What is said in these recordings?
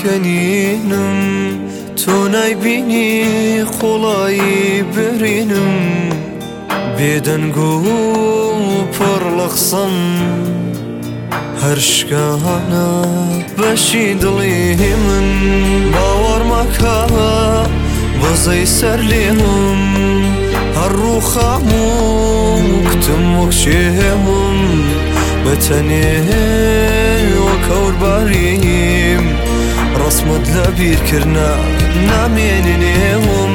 کەنینم تۆ نایبینی خۆڵایی برینم بێدەنگ و پڕ لە قسەم هەر شکانە بەشی دڵی من باوەڕ مەکە بەزەی سەر لێم هەر ڕووخام و کتم وەک شێم بەتەنێ وەک هەورباریم ڕەسمت لە بیرکردنا نامێنێوم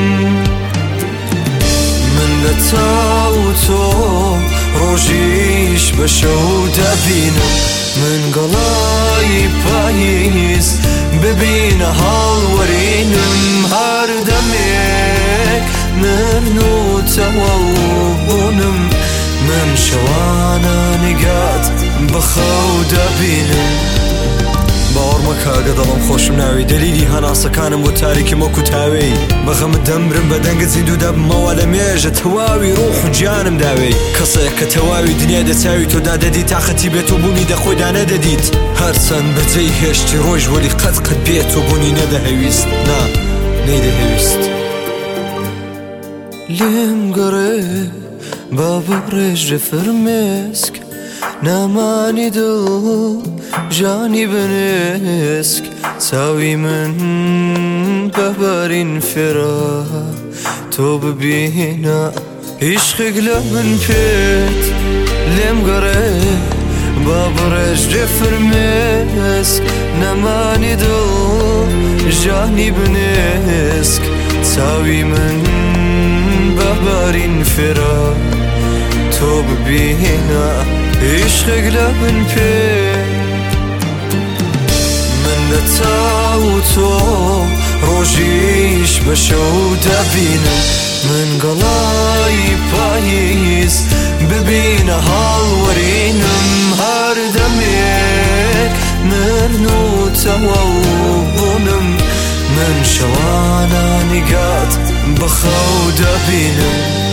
من لە تاو تۆ ڕۆژیش بە شەو دەبینم من گەڵای پاییز ببینە هەڵوەرینم هەر دەمێک من و تەواو بوونم من شەوانە نیگات بەخەو دەبینم باوەڕ مەکە ئەگە دەڵم خۆشم ناوی دەلیلی هەناسەکانم بۆ تاریکی مەک و تاوێی بەغەمت دەمرم بە دەنگت زیندوو دەبمەوە لە مێژە تەواوی ڕوح و گیانم داوێی کەسێک کە تەواوی دنیا دەچاوی تۆدا دەدیت تاقەتی بێت و بوونی دەخۆیدا نەدەدیت هەرچەند بەجێی هێشتی ڕۆژ وەلی قەت بێت و بوونی نەدەهەویست نا نەیدەهەویست لێم گەڕێ با بڕێژە فرمێسک نامانی دڵ ژانی بنێسک چاوی من بەبارین فێرە تۆ ببینە عیشقێک لە من پێت لێم گەڕێ با بڕێژە فرمێسک نامانی دڵ ژانی بنێسک چاوی من بەبارین فێرە تۆ ببینە عیشقێک لە من پێت من لە تاو تۆ ڕۆژیش بە شەو دەبینم من گەڵای پاییز ببینە هەڵوەرینم هەر دەمێک من و تەواو بوونم من شەوانە نیگات بەخەو دەبینم